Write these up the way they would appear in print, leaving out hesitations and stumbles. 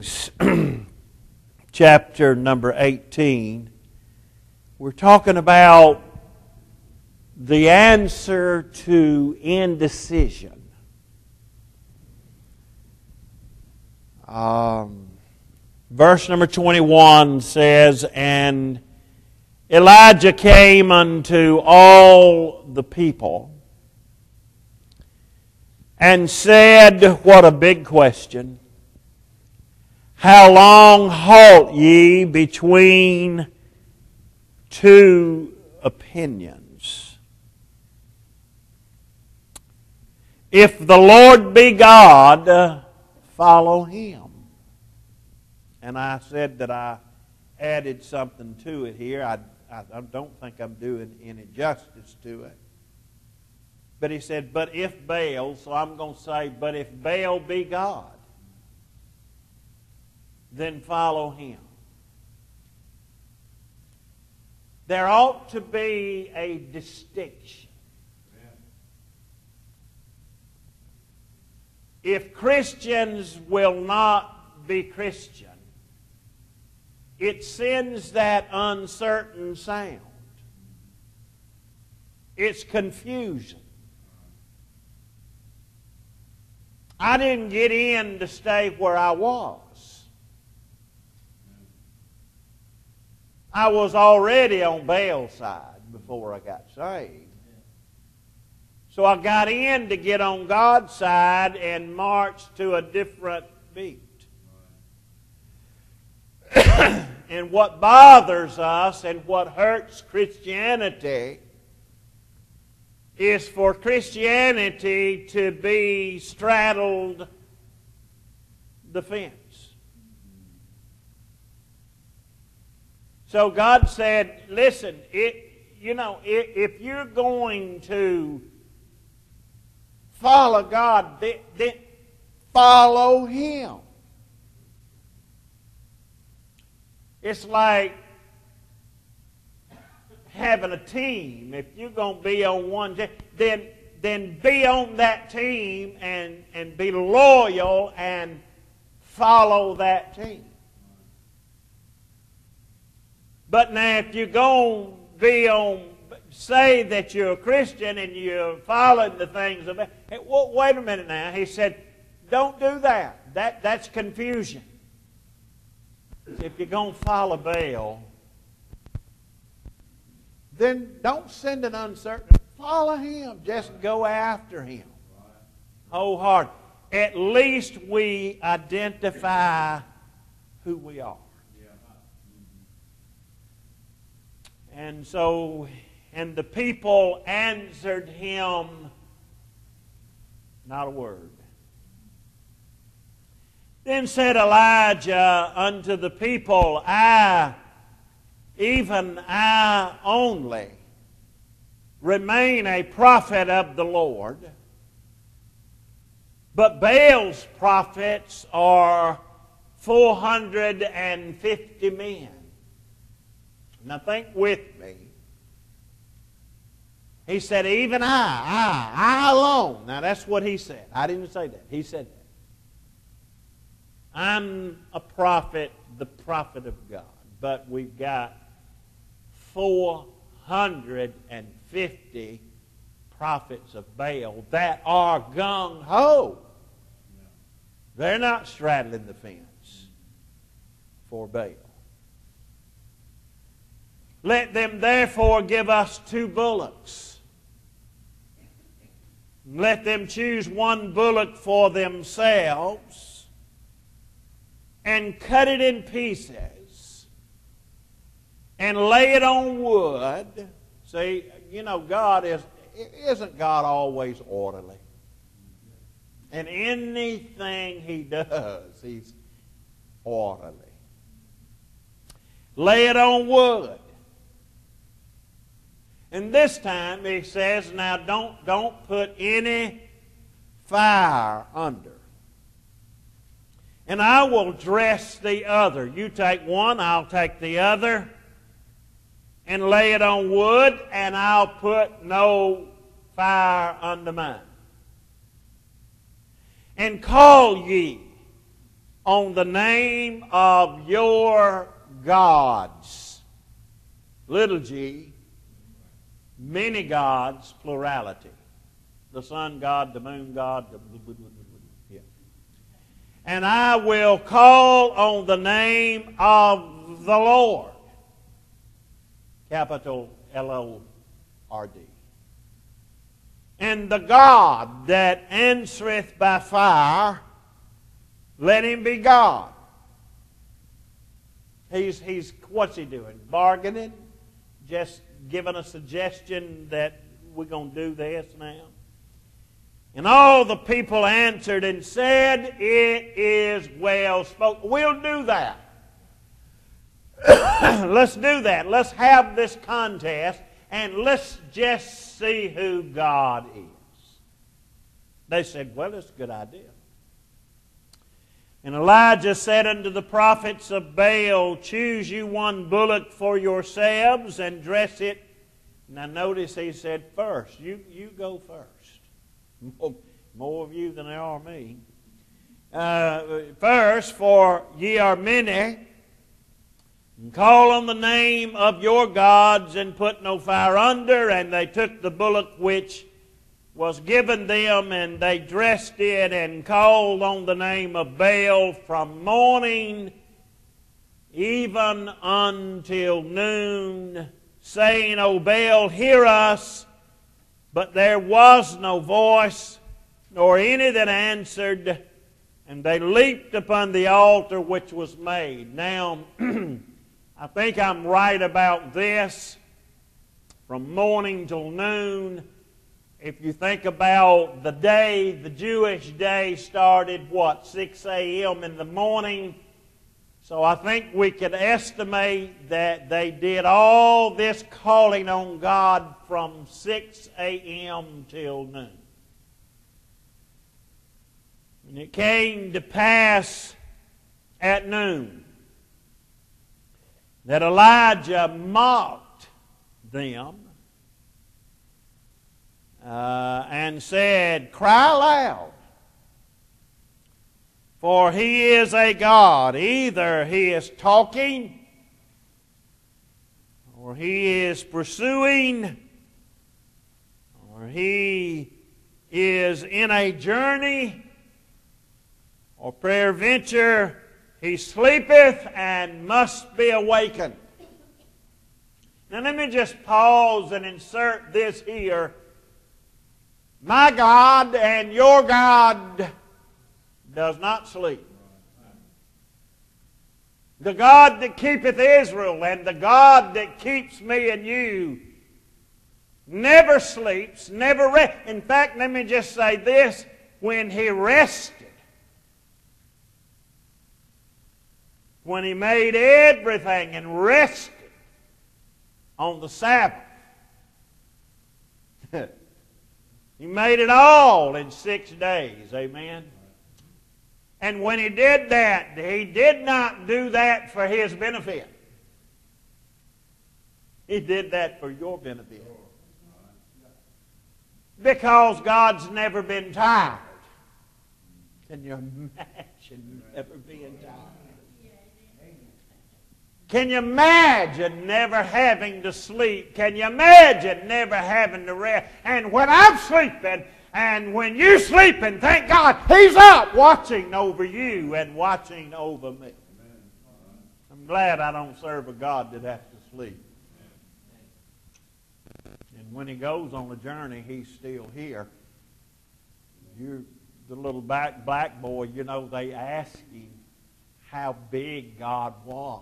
Kings, chapter number 18. We're talking about the answer to indecision. Verse number 21 says, "And Elijah came unto all the people and said," what a big question, "How long halt ye between two opinions? If the Lord be God, follow Him." And I said that I added something to it here. I don't think I'm doing any justice to it. But he said, "But if Baal," so I'm going to say, "But if Baal be God, then follow him." There ought to be a distinction. If Christians will not be Christian, it sends that uncertain sound. It's confusion. I didn't get in to stay where I was. I was already on Baal's side before I got saved. So I got in to get on God's side and march to a different beat. And what bothers us and what hurts Christianity is for Christianity to be straddled the fence. So God said, listen, if you're going to follow God, then follow Him. It's like having a team. If you're going to be on one team, then be on that team and be loyal and follow that team. But now if you're going to be on, say that you're a Christian and you're following the things of it, wait a minute now. He said, don't do that. That's confusion. If you're going to follow Baal, then don't send an uncertain. Follow him. Just go after him. Wholehearted. At least we identify who we are. And so, and the people answered him not a word. Then said Elijah unto the people, even I only, remain a prophet of the Lord, but Baal's prophets are 450 men. Now think with me. He said, even I alone. Now that's what he said. I didn't say that. He said that. I'm a prophet, the prophet of God. But we've got 450 prophets of Baal that are gung-ho. They're not straddling the fence for Baal. Let them therefore give us 2 bullocks. Let them choose 1 bullock for themselves and cut it in pieces and lay it on wood. See, God isn't God always orderly? And anything He does, He's orderly. Lay it on wood. And this time He says, now don't put any fire under. And I will dress the other. You take one, I'll take the other, and lay it on wood, and I'll put no fire under mine. And call ye on the name of your gods. Little g, many gods, plurality. The sun god, the moon god, yeah. And I will call on the name of the Lord. Capital L-O-R-D. And the God that answereth by fire, let him be God. He's what's he doing? Bargaining? Just giving a suggestion that we're going to do this now? And all the people answered and said, it is well spoken. We'll do that. Let's do that. Let's have this contest and let's just see who God is. They said, well, it's a good idea. And Elijah said unto the prophets of Baal, choose you one bullock for yourselves and dress it. Now notice he said first. You go first. More of you than there are me. First, for ye are many, and call on the name of your gods and put no fire under. And they took the bullock which was given them, and they dressed it and called on the name of Baal from morning even until noon, saying, O Baal, hear us. But there was no voice, nor any that answered, and they leaped upon the altar which was made. Now, I think I'm right about this. From morning till noon, if you think about the day, the Jewish day started, 6 a.m. in the morning. So I think we could estimate that they did all this calling on God from 6 a.m. till noon. And it came to pass at noon that Elijah mocked them and said, cry aloud. For he is a God. Either he is talking, or he is pursuing, or he is in a journey, or peradventure he sleepeth and must be awakened. Now let me just pause and insert this here. My God and your God does not sleep. The God that keepeth Israel and the God that keeps me and you never sleeps, never rests. In fact, let me just say this. When he rested, when he made everything and rested on the Sabbath, he made it all in 6 days. Amen. And when he did that, he did not do that for his benefit. He did that for your benefit. Because God's never been tired. Can you imagine never being tired? Can you imagine never having to sleep? Can you imagine never having to rest? And when I'm sleeping, and when you're sleeping, thank God, He's up watching over you and watching over me. I'm glad I don't serve a God that has to sleep. And when He goes on a journey, He's still here. You're the little black boy, you know, they asked him how big God was.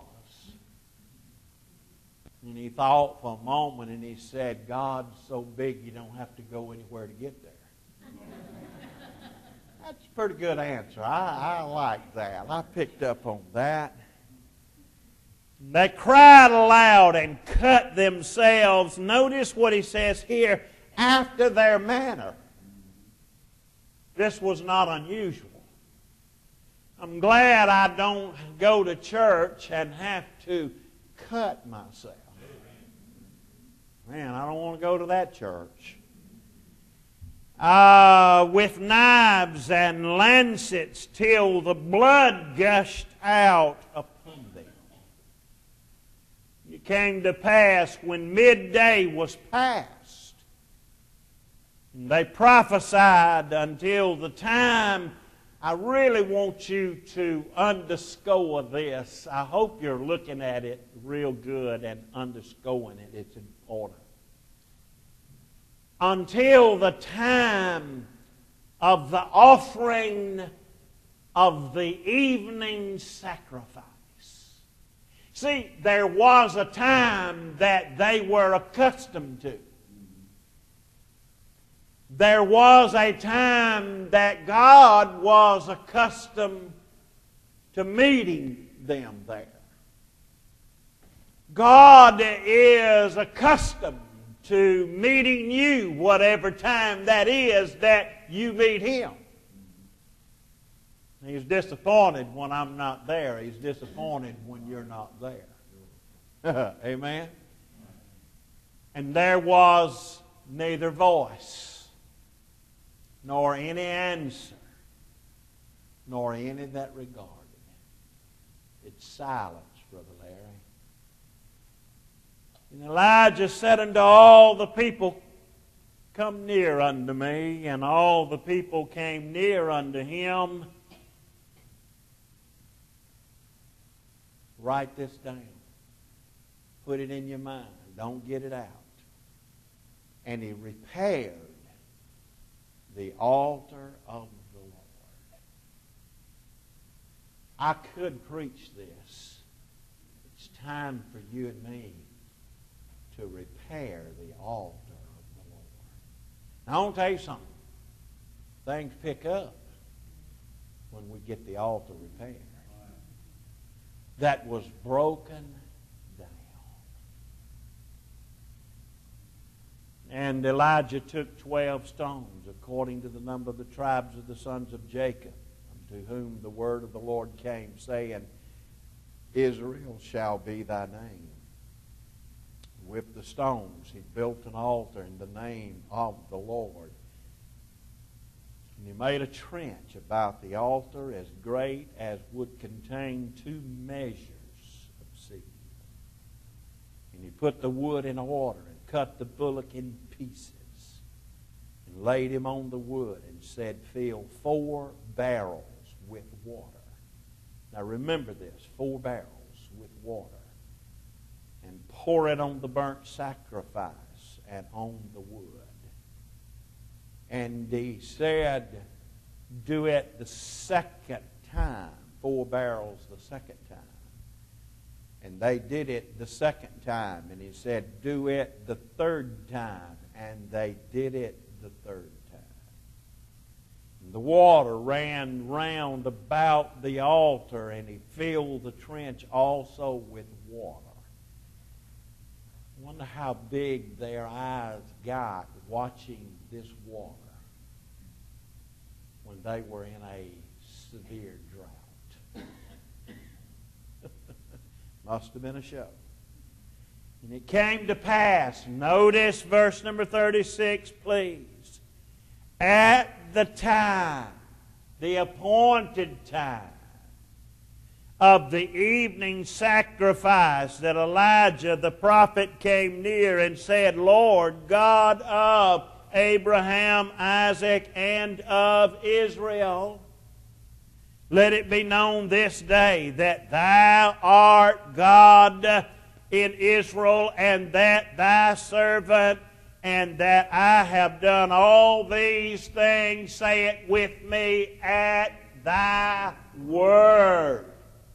And he thought for a moment and he said, God's so big you don't have to go anywhere to get there. That's a pretty good answer. I like that. I picked up on that. They cried aloud and cut themselves. Notice what he says here, after their manner. This was not unusual. I'm glad I don't go to church and have to cut myself. Man, I don't want to go to that church. with knives and lancets till the blood gushed out upon them. It came to pass when midday was past, and they prophesied until the time. I really want you to underscore this. I hope you're looking at it real good and underscoring it. It's important. Until the time of the offering of the evening sacrifice. See, there was a time that they were accustomed to. There was a time that God was accustomed to meeting them there. God is accustomed to meeting you whatever time that is that you meet Him. He's disappointed when I'm not there. He's disappointed when you're not there. Amen? And there was neither voice, nor any answer, nor any that regarded. It's silence, Brother Larry. And Elijah said unto all the people, Come near unto me. And all the people came near unto him. Write this down. Put it in your mind. Don't get it out. And he repaired the altar of the Lord. I could preach this. It's time for you and me to repair the altar of the Lord. Now, I want to tell you something. Things pick up when we get the altar repaired. That was broken down. And Elijah took 12 stones, according to the number of the tribes of the sons of Jacob, unto whom the word of the Lord came, saying, Israel shall be thy name. With the stones he built an altar in the name of the Lord. And he made a trench about the altar as great as would contain 2 measures of seed. And he put the wood in order and cut the bullock in pieces and laid him on the wood and said, Fill 4 barrels with water. Now remember this, 4 barrels with water. And pour it on the burnt sacrifice and on the wood. And he said, do it the second time. 4 barrels the second time. And they did it the second time. And he said, do it the third time. And they did it the third time. And the water ran round about the altar, and he filled the trench also with water. I wonder how big their eyes got watching this water when they were in a severe drought. Must have been a show. And it came to pass, notice verse number 36, please. At the time, the appointed time of the evening sacrifice, that Elijah the prophet came near and said, Lord God of Abraham, Isaac, and of Israel, let it be known this day that thou art God in Israel, and that thy servant, and that I have done all these things, say it with me, at thy word.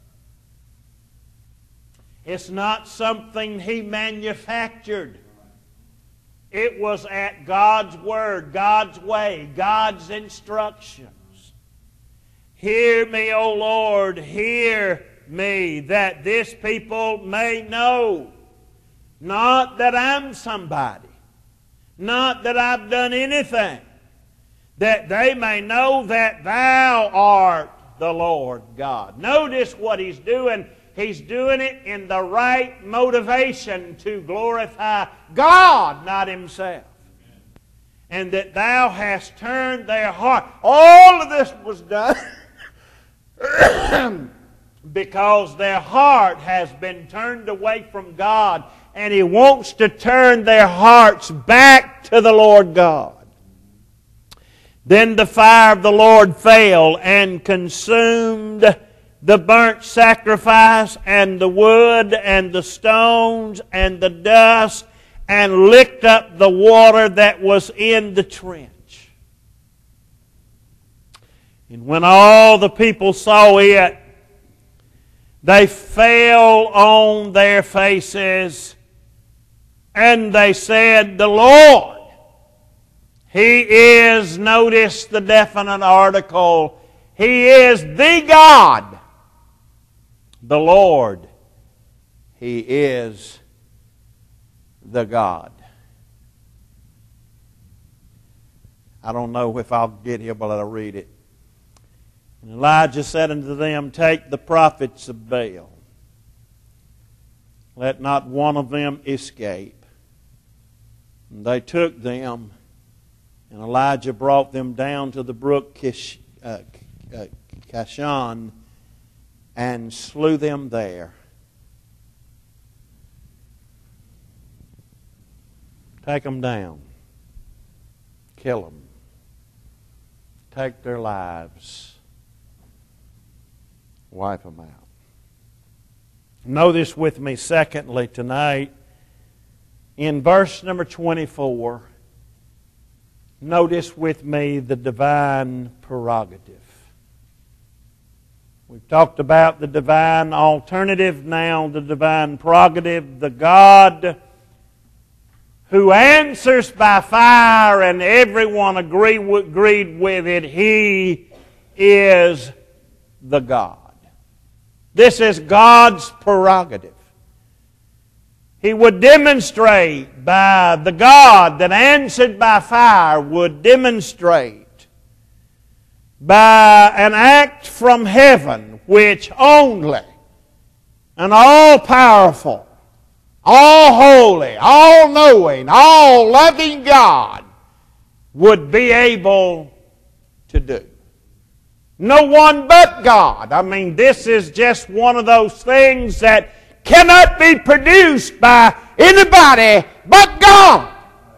It's not something he manufactured. It was at God's word, God's way, God's instructions. Hear me, O Lord, hear me, that this people may know, not that I'm somebody, not that I've done anything, that they may know that thou art the Lord God. Notice what he's doing. He's doing it in the right motivation to glorify God, not himself. and that Thou hast turned their heart. All of this was done because their heart has been turned away from God, and He wants to turn their hearts back to the Lord God. Then the fire of the Lord fell and consumed the burnt sacrifice and the wood and the stones and the dust, and licked up the water that was in the trench. And when all the people saw it, they fell on their faces, and they said, "The Lord, He is," notice the definite article, "He is the God. The Lord, He is the God." I don't know if I'll get here, but I'll read it. And Elijah said unto them, "Take the prophets of Baal. Let not one of them escape." And they took them, and Elijah brought them down to the brook Kishon, and slew them there. Take them down. Kill them. Take their lives. Wipe them out. Notice with me, secondly, tonight, in verse number 24, notice with me the divine prerogative. We've talked about the divine alternative, now the divine prerogative, the God who answers by fire, and everyone agreed with it. He is the God. This is God's prerogative. He would demonstrate by the God that answered by fire, would demonstrate by an act from heaven which only an all-powerful, all-holy, all-knowing, all-loving God would be able to do. No one but God. I mean, this is just one of those things that cannot be produced by anybody but God.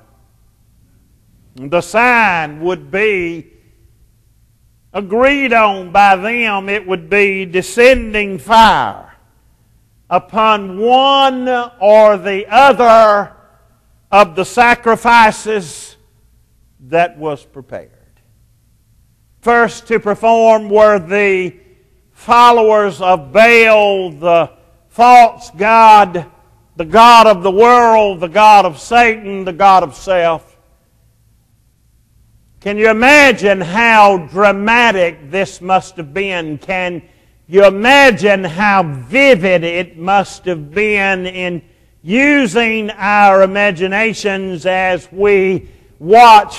The sign would be agreed on by them. It would be descending fire upon one or the other of the sacrifices that was prepared. First to perform were the followers of Baal, the false god, the god of the world, the god of Satan, the god of self. Can you imagine how dramatic this must have been? Can you imagine how vivid it must have been in using our imaginations as we watch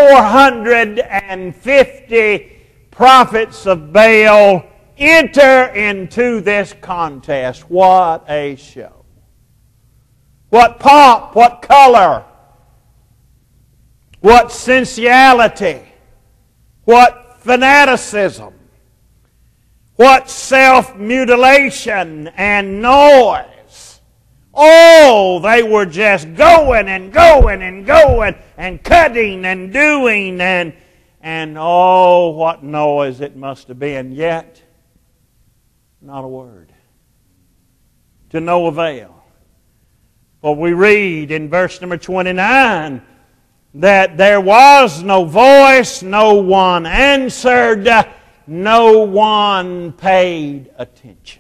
450 prophets of Baal enter into this contest? What a show. What pomp, what color, what sensuality, what fanaticism, what self-mutilation and noise. Oh, they were just going and going and going and cutting and doing and oh, what noise it must have been. Yet, not a word. To no avail. For we read in verse number 29 that there was no voice, no one answered, no one paid attention.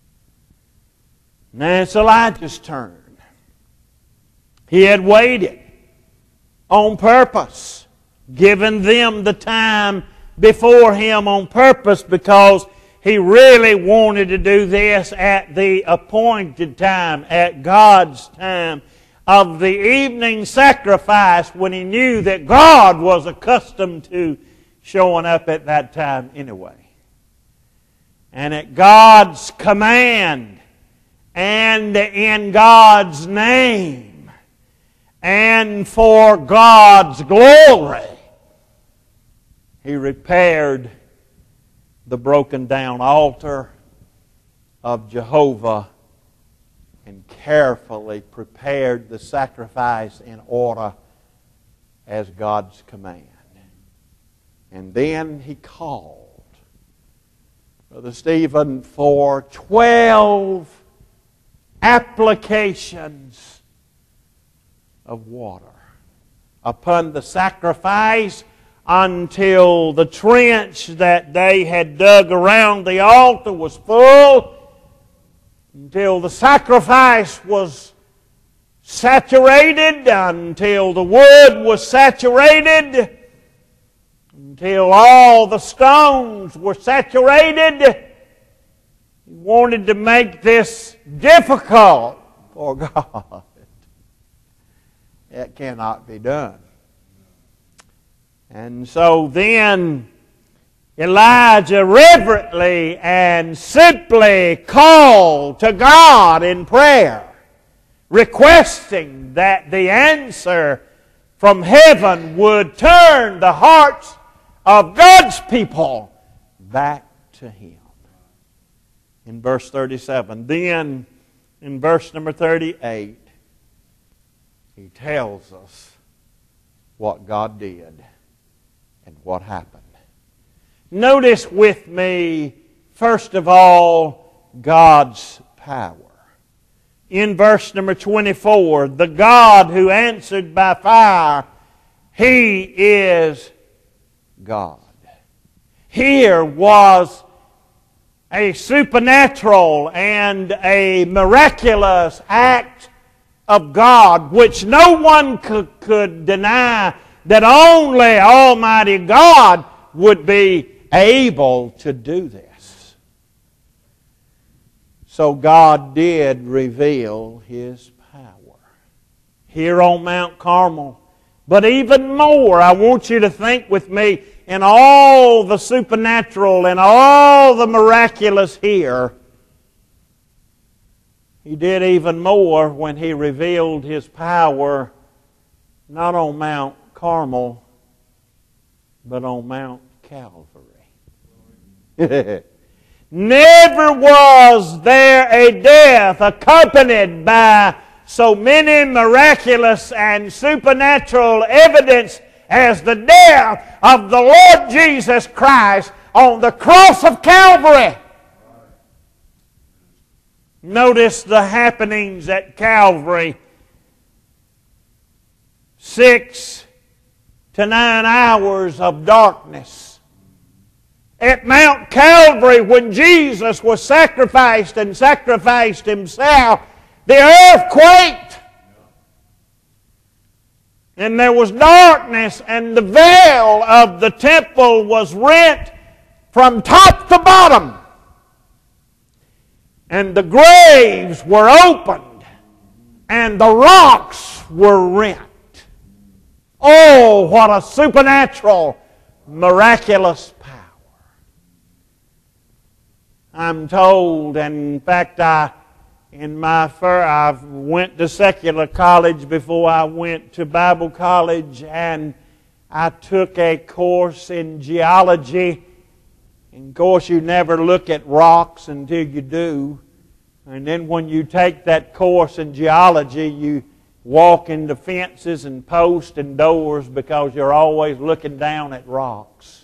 Now it's Elijah's turn. He had waited on purpose, given them the time before him on purpose, because he really wanted to do this at the appointed time, at God's time of the evening sacrifice, when he knew that God was accustomed to showing up at that time anyway. And at God's command and in God's name, and for God's glory, He repaired the broken down altar of Jehovah and carefully prepared the sacrifice in order as God's command. And then He called Brother Stephen for 12 applications of water upon the sacrifice until the trench that they had dug around the altar was full, until the sacrifice was saturated, until the wood was saturated, until all the stones were saturated. He wanted to make this difficult for God. It cannot be done. And so then Elijah reverently and simply called to God in prayer, requesting that the answer from heaven would turn the hearts of God's people back to Him. In verse 37. Then, in verse number 38, he tells us what God did and what happened. Notice with me, first of all, God's power. In verse number 24, the God who answered by fire, He is God. Here was a supernatural and a miraculous act of God, which no one could deny that only Almighty God would be able to do this. So God did reveal His power here on Mount Carmel. But even more, I want you to think with me in all the supernatural and all the miraculous here. He did even more when He revealed His power not on Mount Carmel, but on Mount Calvary. Never was there a death accompanied by so many miraculous and supernatural evidence as the death of the Lord Jesus Christ on the cross of Calvary. Notice the happenings at Calvary. 6 to 9 hours of darkness. At Mount Calvary, when Jesus was sacrificed and sacrificed Himself, the earth quaked. And there was darkness, and the veil of the temple was rent from top to bottom. And the graves were opened, and the rocks were rent. Oh, what a supernatural, miraculous power. I'm told, and in fact I went to secular college before I went to Bible college, and I took a course in geology. And of course, you never look at rocks until you do. And then when you take that course in geology, you walk into fences and posts and doors because you're always looking down at rocks.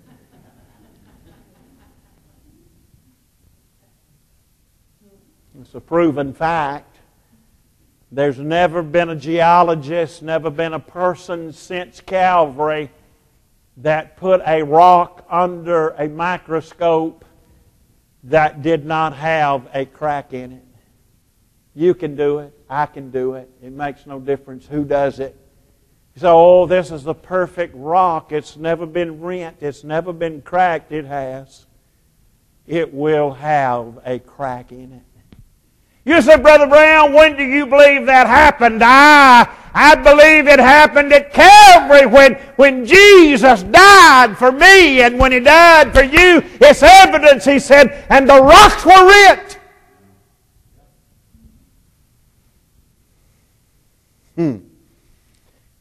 It's a proven fact. There's never been a geologist, never been a person since Calvary that put a rock under a microscope that did not have a crack in it. You can do it. I can do it. It makes no difference who does it. So, this is the perfect rock. It's never been rent. It's never been cracked. It has. It will have a crack in it. You say, Brother Brown, when do you believe that happened? I believe it happened at Calvary when Jesus died for me, and when He died for you, it's evidence, He said, and the rocks were rent.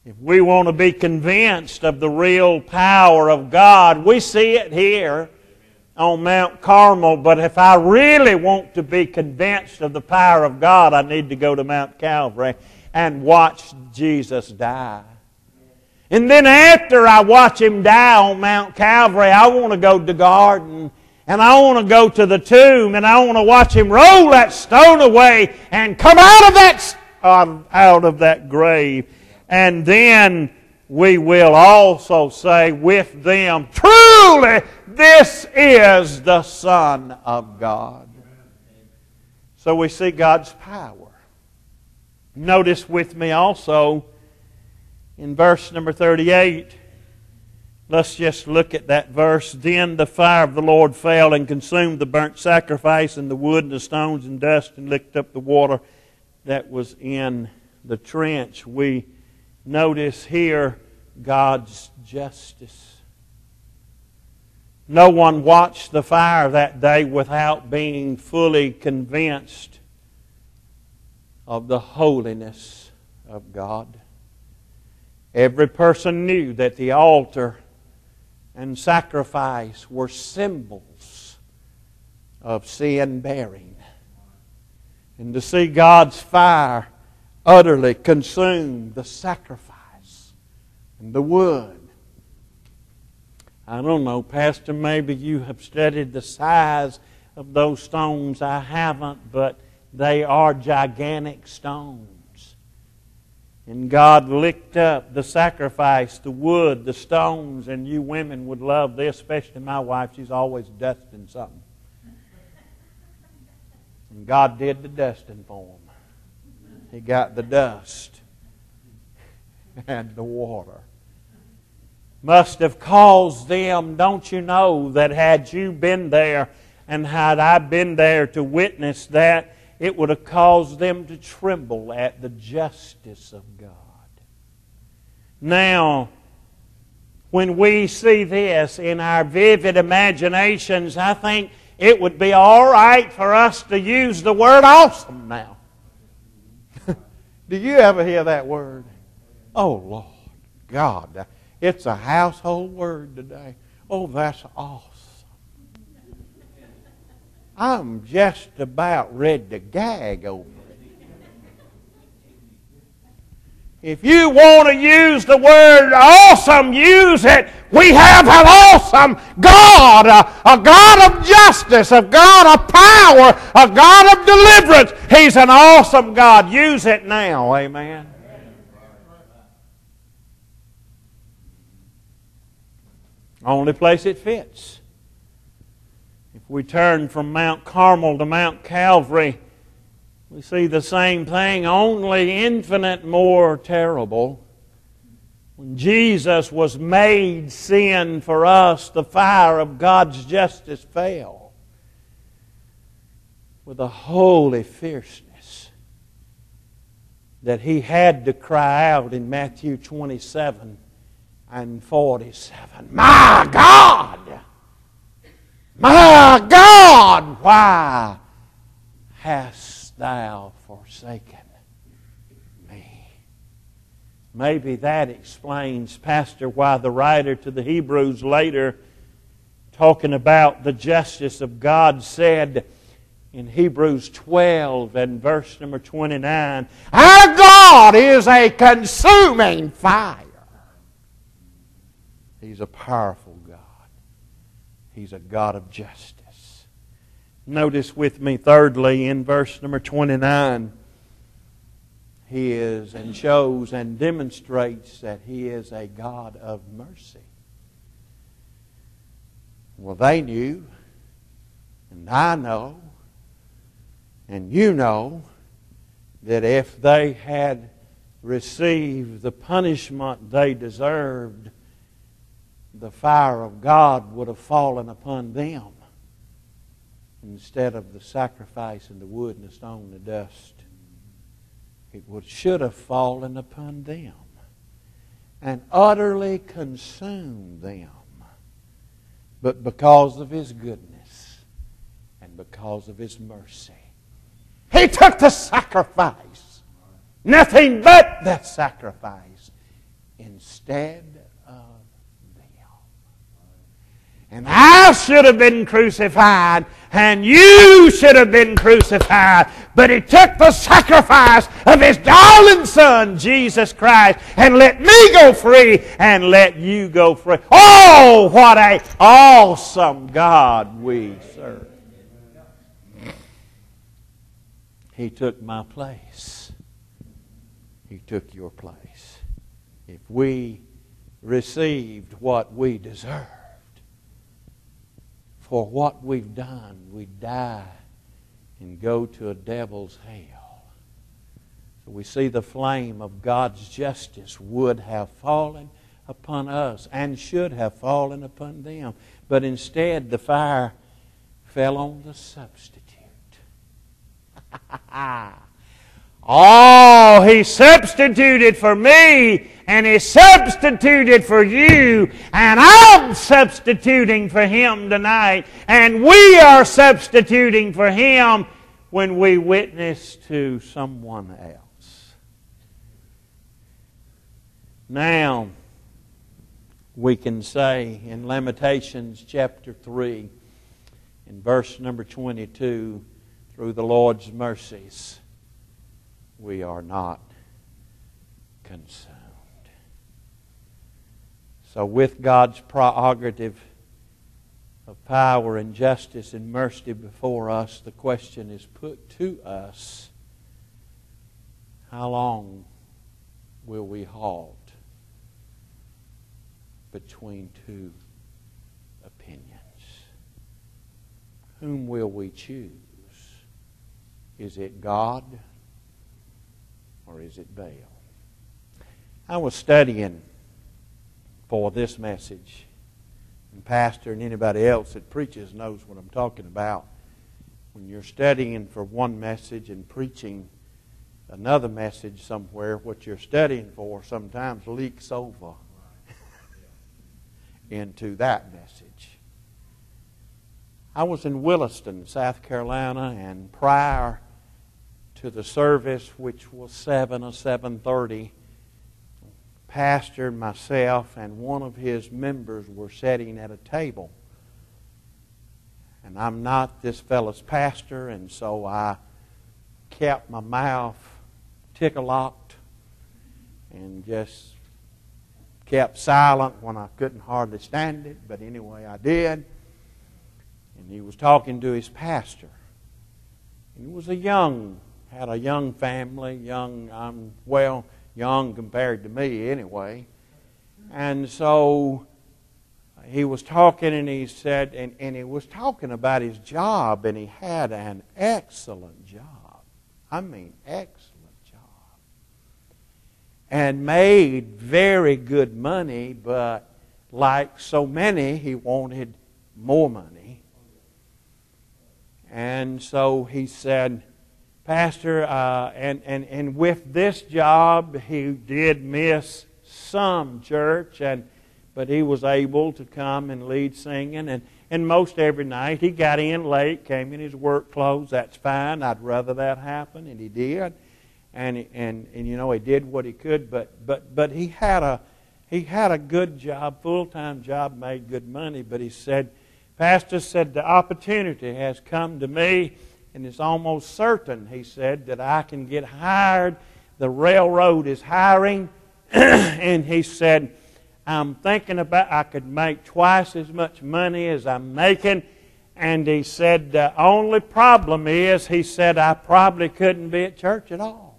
If we want to be convinced of the real power of God, we see it here on Mount Carmel, but if I really want to be convinced of the power of God, I need to go to Mount Calvary and watch Jesus die. And then after I watch Him die on Mount Calvary, I want to go to the garden, and I want to go to the tomb, and I want to watch Him roll that stone away and come out of that grave. And then we will also say with them, truly this is the Son of God. So we see God's power. Notice with me also in verse number 38. Let's just look at that verse. Then the fire of the Lord fell and consumed the burnt sacrifice and the wood and the stones and dust and licked up the water that was in the trench. We notice here God's justice. No one watched the fire that day without being fully convinced of the holiness of God. Every person knew that the altar and sacrifice were symbols of sin bearing. And to see God's fire utterly consume the sacrifice and the wood. I don't know, Pastor, maybe you have studied the size of those stones. I haven't, but they are gigantic stones. And God licked up the sacrifice, the wood, the stones, and you women would love this, especially my wife. She's always dusting something. And God did the dusting for them. He got the dust and the water. Must have caused them, don't you know, that had you been there and had I been there to witness that, it would have caused them to tremble at the justice of God. Now, when we see this in our vivid imaginations, I think it would be all right for us to use the word awesome now. Do you ever hear that word? Oh, Lord God. It's a household word today. Oh, that's awesome. I'm just about ready to gag over it. If you want to use the word awesome, use it. We have an awesome God, a God of justice, a God of power, a God of deliverance. He's an awesome God. Use it now. Amen. Only place it fits. If we turn from Mount Carmel to Mount Calvary, we see the same thing, only infinite more terrible. When Jesus was made sin for us, the fire of God's justice fell with a holy fierceness that He had to cry out in Matthew 27 and 47. My God! My God! Why hast Thou forsaken me? Maybe that explains, Pastor, why the writer to the Hebrews later, talking about the justice of God, said in Hebrews 12 and verse number 29, our God is a consuming fire. He's a powerful God. He's a God of justice. Notice with me, thirdly, in verse number 29, He is and shows and demonstrates that He is a God of mercy. Well, they knew, and I know, and you know, that if they had received the punishment they deserved, the fire of God would have fallen upon them instead of the sacrifice and the wood and the stone and the dust. It should have fallen upon them and utterly consumed them. But because of His goodness and because of His mercy, He took the sacrifice, nothing but that sacrifice, instead of them. And I should have been crucified, and you should have been crucified. But He took the sacrifice of His darling Son, Jesus Christ, and let me go free and let you go free. Oh, what an awesome God we serve. He took my place. He took your place. If we received what we deserved for what we've done, we die and go to a devil's hell. So we see the flame of God's justice would have fallen upon us and should have fallen upon them. But instead the fire fell on the substitute. Oh, He substituted for me, and He substituted for you, and I'm substituting for Him tonight, and we are substituting for Him when we witness to someone else. Now, we can say in Lamentations chapter 3, in verse number 22, through the Lord's mercies, we are not consumed. So with God's prerogative of power and justice and mercy before us, the question is put to us, how long will we halt between two opinions? Whom will we choose? Is it God or is it Baal? I was studying for this message, and Pastor and anybody else that preaches knows what I'm talking about. When you're studying for one message and preaching another message somewhere, what you're studying for sometimes leaks over into that message. I was in Williston, South Carolina, and prior to the service, which was 7 or 7:30, Pastor and myself and one of his members were sitting at a table. And I'm not this fellow's pastor, and so I kept my mouth tickle-locked and just kept silent when I couldn't hardly stand it. But anyway, I did. And he was talking to his pastor. He was had a young family, young compared to me anyway. And so he was talking, and he said, and he was talking about his job, and he had an excellent job. I mean, excellent job. And made very good money, but like so many, he wanted more money. And so he said, Pastor, and with this job, he did miss some church, but he was able to come and lead singing, and most every night he got in late, came in his work clothes. That's fine. I'd rather that happen, and he did, and you know, he did what he could, but he had a good job, full-time job, made good money. But he said, Pastor said, the opportunity has come to me, and it's almost certain, he said, that I can get hired. The railroad is hiring. And he said, I'm thinking about I could make twice as much money as I'm making. And he said, the only problem is, he said, I probably couldn't be at church at all.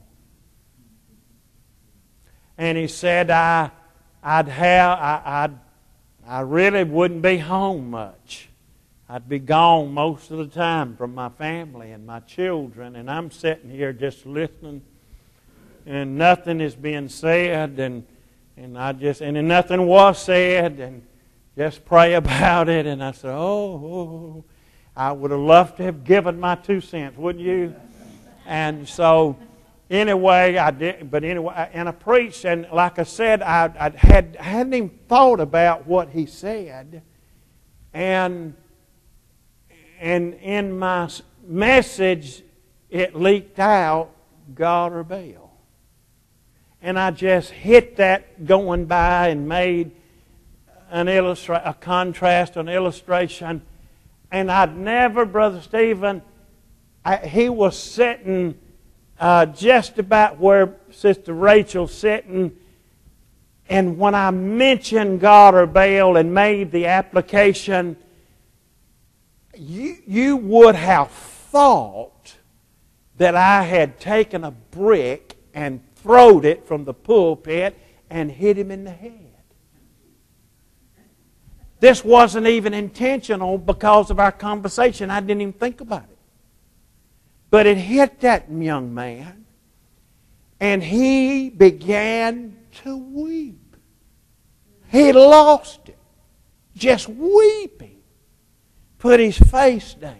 And he said, I really wouldn't be home much. I'd be gone most of the time from my family and my children, and I'm sitting here just listening, and nothing is being said, and nothing was said, and just pray about it. And I said, oh, I would have loved to have given my 2 cents, wouldn't you? And so anyway, I did. But anyway, and I preached, and like I said, I hadn't even thought about what he said, and in my message, it leaked out, God or Baal. And I just hit that going by and made a contrast, an illustration. And I'd never, Brother Stephen, he was sitting just about where Sister Rachel's sitting. And when I mentioned God or Baal and made the application, you would have thought that I had taken a brick and thrown it from the pulpit and hit him in the head. This wasn't even intentional because of our conversation. I didn't even think about it. But it hit that young man, and he began to weep. He lost it. Just weeping. Put his face down.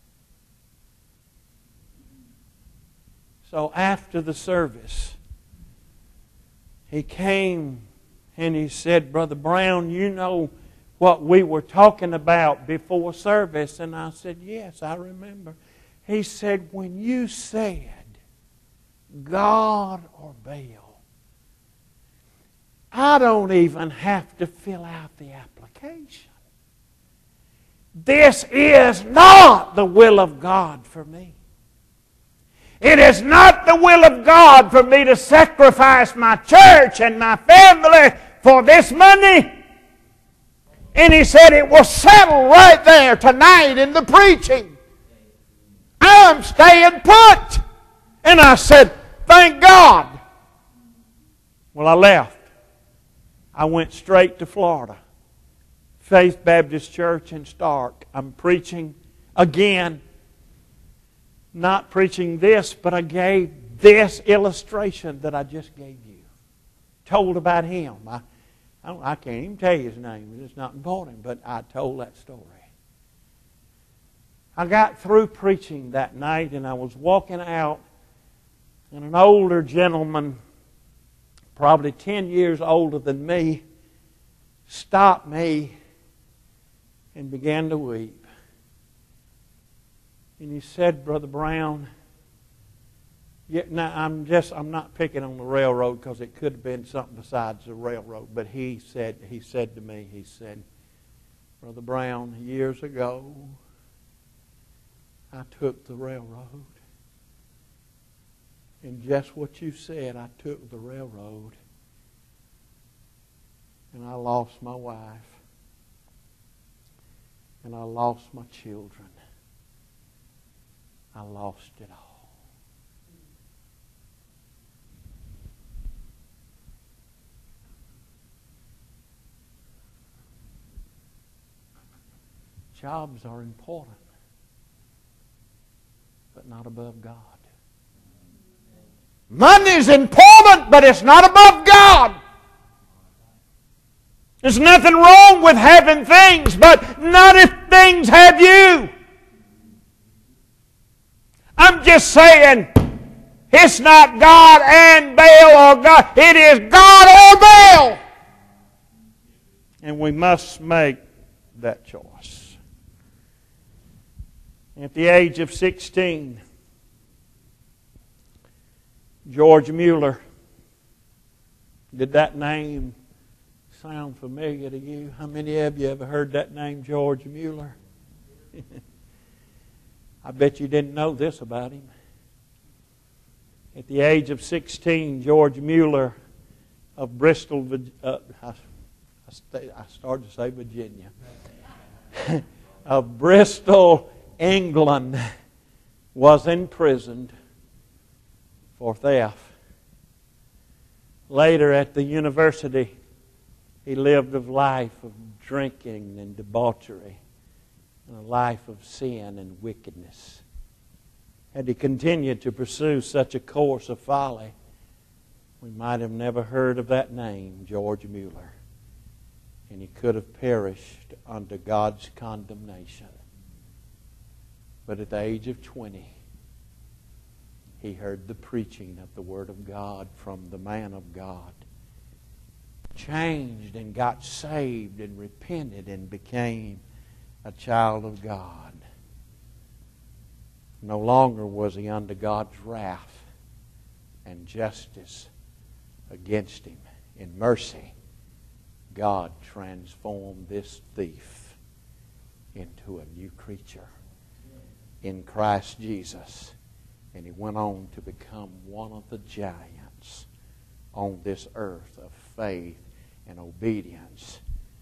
So after the service, he came and he said, Brother Brown, you know what we were talking about before service? And I said, yes, I remember. He said, when you said God or Baal, I don't even have to fill out the application. This is not the will of God for me. It is not the will of God for me to sacrifice my church and my family for this money. And he said it was settled right there tonight in the preaching. I'm staying put. And I said, thank God. Well, I left. I went straight to Florida. Faith Baptist Church in Stark. I'm preaching again. Not preaching this, but I gave this illustration that I just gave you. Told about him. I can't even tell you his name. It's not important, but I told that story. I got through preaching that night, and I was walking out, and an older gentleman, probably 10 years older than me, stopped me and began to weep. And he said, Brother Brown, now I'm not picking on the railroad because it could have been something besides the railroad. But he said to me, Brother Brown, years ago, I took the railroad. And just what you said, I took the railroad. And I lost my wife. And I lost my children. I lost it all. Jobs are important, but not above God. Money is important, but it's not above God. There's nothing wrong with having things, but not if things have you. I'm just saying, it's not God and Baal or God. It is God or Baal. And we must make that choice. At the age of 16, George Mueller. Did that name sound familiar to you? How many of you ever heard that name, George Mueller? I bet you didn't know this about him. At the age of 16, George Mueller of Bristol, I started to say Virginia, of Bristol, England, was imprisoned for theft. Later at the university, he lived a life of drinking and debauchery, and a life of sin and wickedness. Had he continued to pursue such a course of folly, we might have never heard of that name, George Mueller, and he could have perished under God's condemnation. But at the age of 20, he heard the preaching of the Word of God from the man of God, changed and got saved and repented and became a child of God. No longer was he under God's wrath and justice, against him. In mercy, God transformed this thief into a new creature in Christ Jesus. And he went on to become one of the giants on this earth of faith and obedience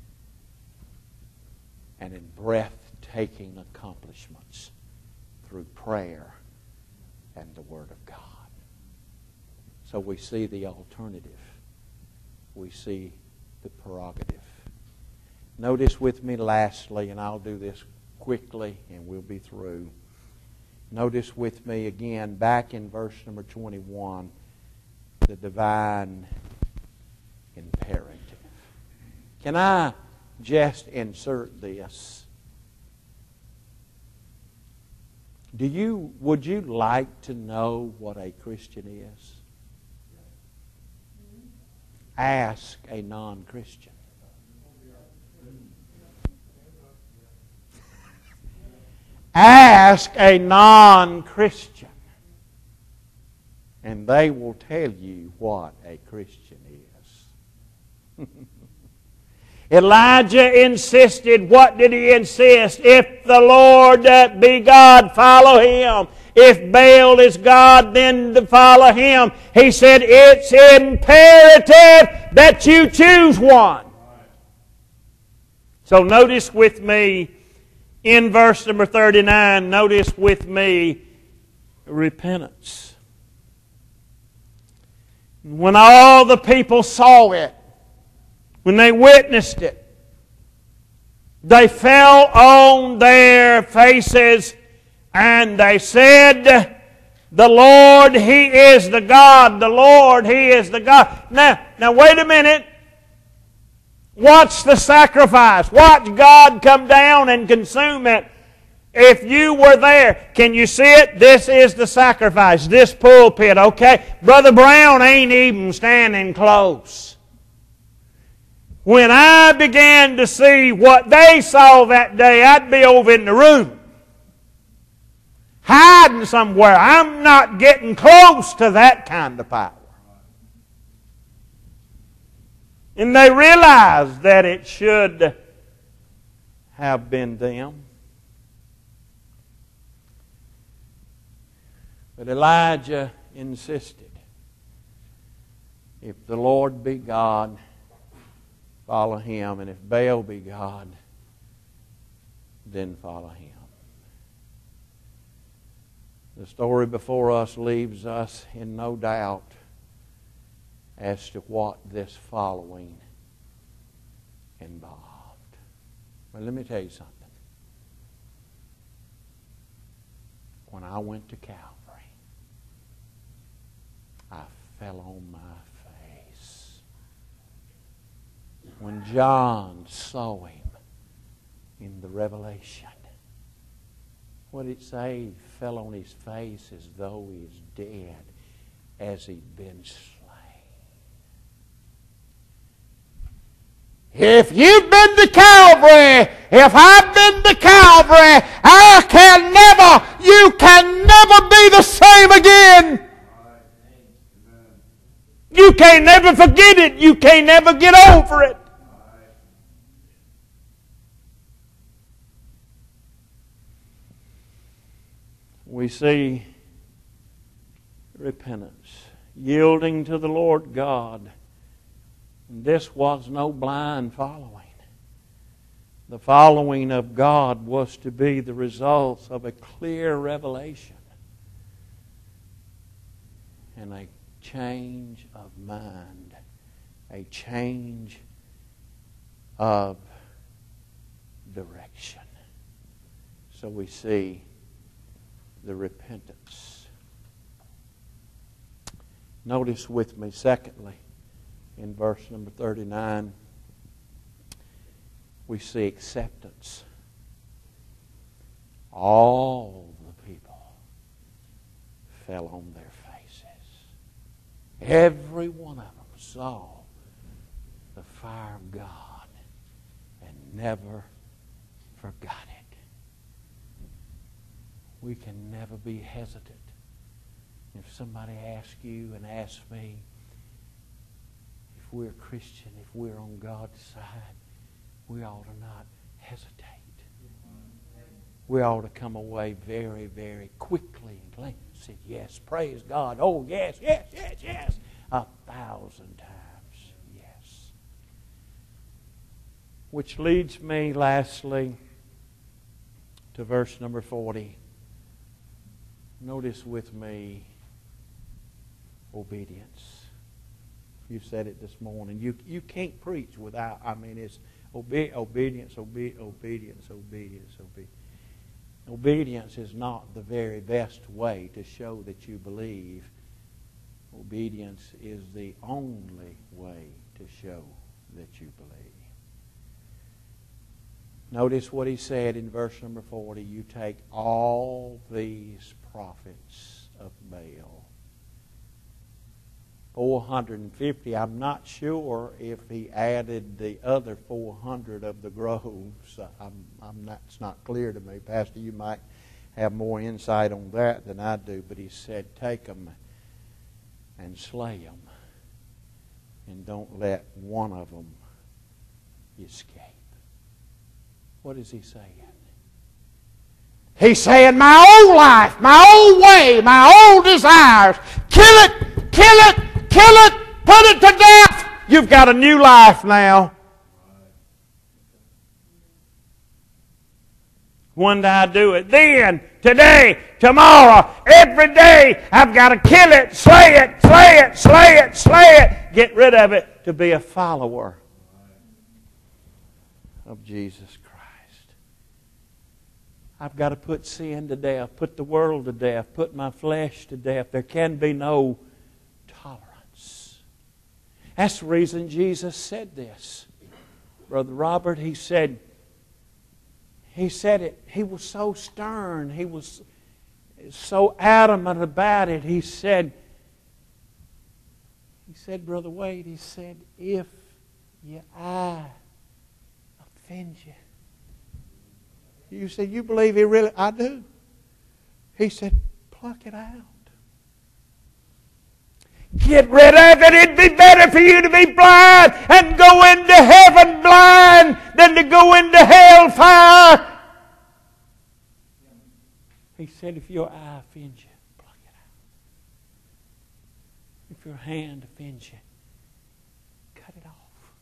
and in breathtaking accomplishments through prayer and the Word of God. So we see the alternative. We see the prerogative. Notice with me lastly, and I'll do this quickly and we'll be through. Notice with me again, back in verse number 21, the divine imperative. Can I just insert this? Would you like to know what a Christian is? Ask a non-Christian. Ask a non-Christian, and they will tell you what a Christian is. Elijah insisted, what did he insist? If the Lord be God, follow Him. If Baal is God, then to follow him. He said, it's imperative that you choose one. So notice with me, in verse number 39, notice with me repentance. When all the people saw it, when they witnessed it, they fell on their faces and they said, the Lord, He is the God. The Lord, He is the God. Now wait a minute. Watch the sacrifice. Watch God come down and consume it. If you were there, can you see it? This is the sacrifice. This pulpit, okay? Brother Brown ain't even standing close. When I began to see what they saw that day, I'd be over in the room, hiding somewhere. I'm not getting close to that kind of power. And they realized that it should have been them. But Elijah insisted, if the Lord be God, follow Him. And if Baal be God, then follow Him. The story before us leaves us in no doubt as to what this following involved. But let me tell you something. When I went to Calvary, I fell on my face. When John saw Him in the Revelation, what did it say? He fell on his face as though he was dead, as he'd been slain. If you've been to Calvary, if I've been to Calvary, you can never be the same again. You can't never forget it. You can't never get over it. We see repentance, yielding to the Lord God. And this was no blind following. The following of God was to be the result of a clear revelation and a change of mind, a change of direction. So we see the repentance. Notice with me, secondly, in verse number 39, we see acceptance. All the people fell on their faces. Every one of them saw the fire of God and never forgot it. We can never be hesitant. If somebody asks you and asks me, we're Christian, if we're on God's side, we ought to not hesitate. We ought to come away very, very quickly and glad. Say, yes, praise God. Oh, yes, yes, yes, yes. 1,000 times, yes. Which leads me, lastly, to verse number 40. Notice with me obedience. You said it this morning. You can't preach without, it's obedience, obedience. Obedience is not the very best way to show that you believe. Obedience is the only way to show that you believe. Notice what he said in verse number 40. You take all these prophets of Baal. 450. I'm not sure if he added the other 400 of the groves. That's not clear to me. Pastor, you might have more insight on that than I do. But he said, take them and slay them. And don't let one of them escape. What is he saying? He's saying, my old life, my old way, my old desires, kill it, kill it, kill it, put it to death. You've got a new life now. When do I do it? Then, today, tomorrow, every day, I've got to kill it, slay it, slay it, slay it, slay it. Get rid of it to be a follower of Jesus Christ. I've got to put sin to death, put the world to death, put my flesh to death. There can be no tolerance. That's the reason Jesus said this. Brother Robert, he said it. He was so stern. He was so adamant about it. He said, Brother Wade, he said, if your eye offends you. You said, you believe he really? I do. He said, pluck it out. Get rid of it. It'd be better for you to be blind and go into heaven blind than to go into hell fire. He said, if your eye offends you, pluck it out. If your hand offends you, cut it off.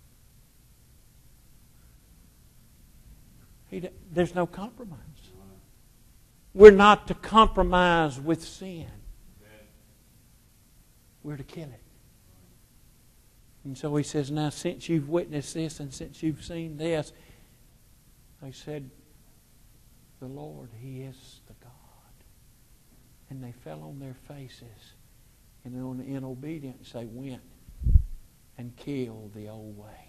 There's no compromise. We're not to compromise with sin. We're to kill it. And so he says, now since you've witnessed this and since you've seen this, they said, the Lord, He is the God. And they fell on their faces. And in obedience they went and killed the old way.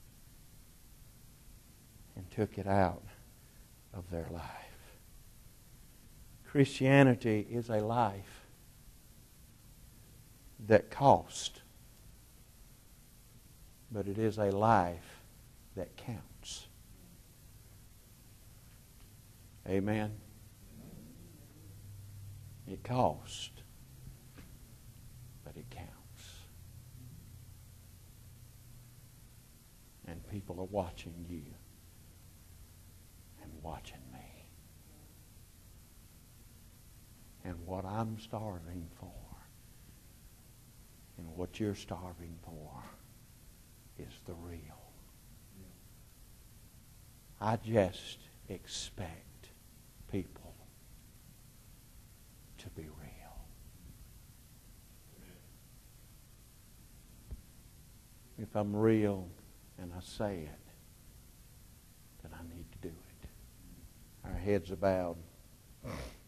And took it out of their life. Christianity is a life that costs, but it is a life that counts. Amen? It costs, but it counts. And people are watching you and watching me. And what I'm starving for and what you're starving for is the real. I just expect people to be real. If I'm real and I say it, then I need to do it. Our heads are bowed.